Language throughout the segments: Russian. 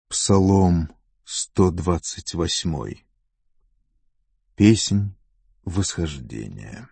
Псалом 128. Песнь восхождения.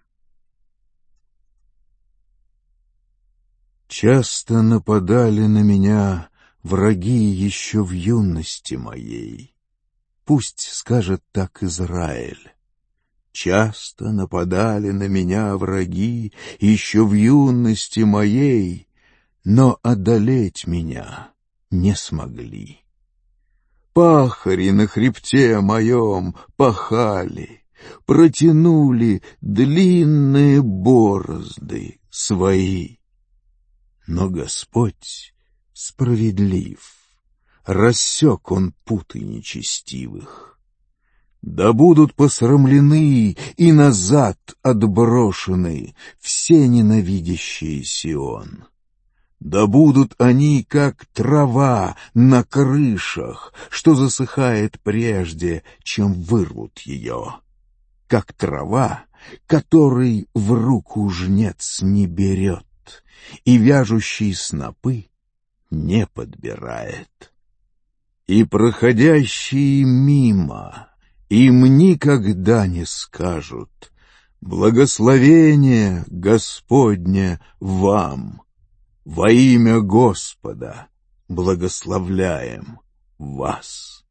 Часто нападали на меня враги еще в юности моей. Пусть скажет так Израиль. Часто нападали на меня враги еще в юности моей, но одолеть меня не смогли. Пахари на хребте моем пахали, протянули длинные борозды свои. Но Господь справедлив, рассек Он путы нечестивых. Да будут посрамлены и назад отброшены все ненавидящие Сион. Да будут они, как трава на крышах, что засыхает прежде, чем вырвут ее. Как трава, которой в руку жнец не берет, и вяжущий снопы не подбирает. И проходящие мимо им никогда не скажут: «Благословение Господне вам! Во имя Господа благословляем вас».